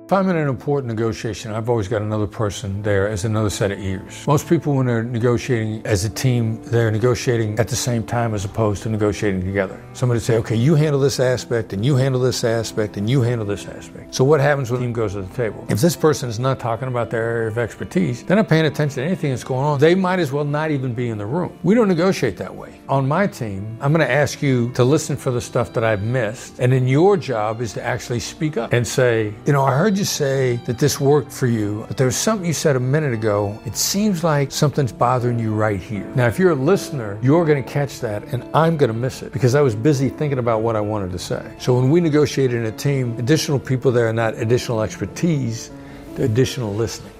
If I'm in an important negotiation, I've always got another person there as another set of ears. Most people, when they're negotiating as a team, they're negotiating at the same time as opposed to negotiating together. Somebody say, okay, you handle this aspect, and you handle this aspect, and you handle this aspect. So what happens when the team goes to the table? If this person is not talking about their area of expertise, they're not paying attention to anything that's going on. They might as well not even be in the room. We don't negotiate that way. On my team, I'm going to ask you to listen for the stuff that I've missed, and then your job is to actually speak up and say, I heard you say that this worked for you, but there was something you said a minute ago. It seems like something's bothering you right here. Now, if you're a listener, you're going to catch that, and I'm going to miss it because I was busy thinking about what I wanted to say. So when we negotiate in a team, additional people there are not additional expertise, they're additional listening.